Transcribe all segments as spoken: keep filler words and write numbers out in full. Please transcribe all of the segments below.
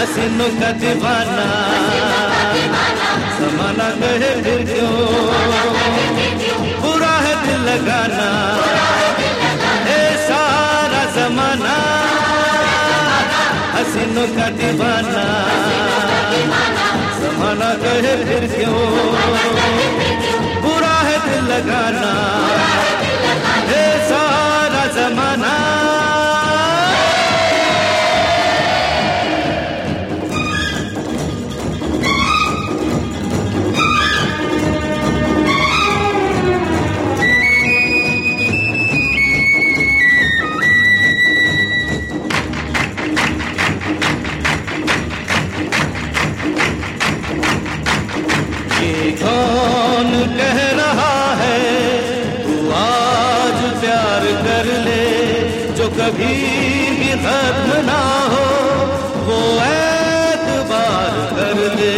हसीनों का दीवाना, ज़माना कहे फिर क्यों, बुरा है दिल लगाना, ए सारा ज़माना हसीनों का दीवाना, ज़माना कहे फिर क्यों, बुरा है दिल लगाना, ए सारा ज़माना। कौन कह रहा है तू आज प्यार कर ले, जो कभी भी खत्म ना हो वो एतबार कर ले।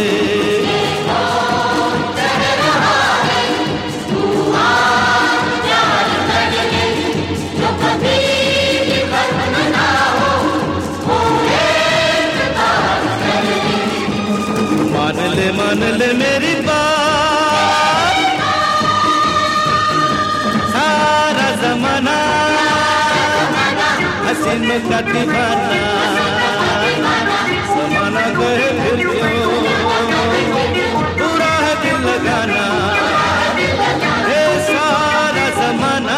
कौन कह रहा है तू आज प्यार कर ले, जो कभी भी खत्म ना हो वो एतबार कर ले। मान ले मान ले मेरी बात, ज़माना हसीनों का दीवाना, ज़माना कहे फिर क्यों, बुरा है दिल लगाना, ये सारा ज़माना।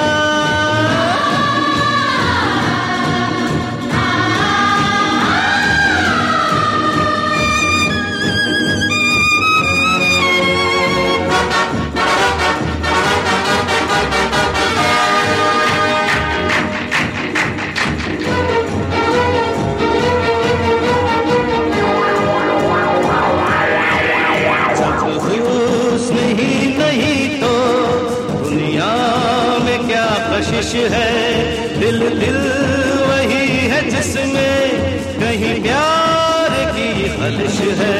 कशिश है दिल दिल वही है जिसमें कहीं प्यार की खलिश है।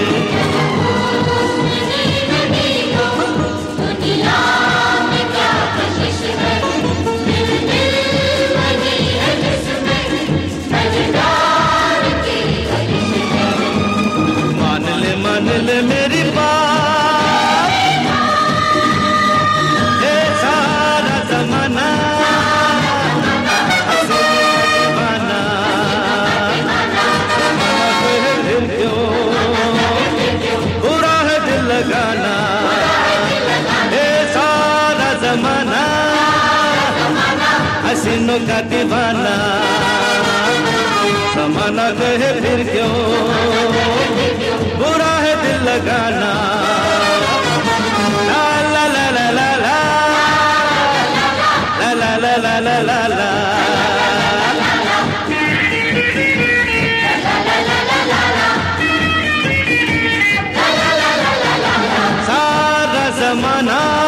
दुनिया में क्या कशिश है, दिल दिल वही है जिसमें कहीं प्यार की खलिश है। मान ले मान ले मेरी बात, ये सारा ज़माना ज़माना हसीनों का दीवाना, ज़माना कहे फिर क्यों, बुरा है दिल लगाना। ला ला ला ला ला ला ला ला ला ला ला ला। सारा ज़माना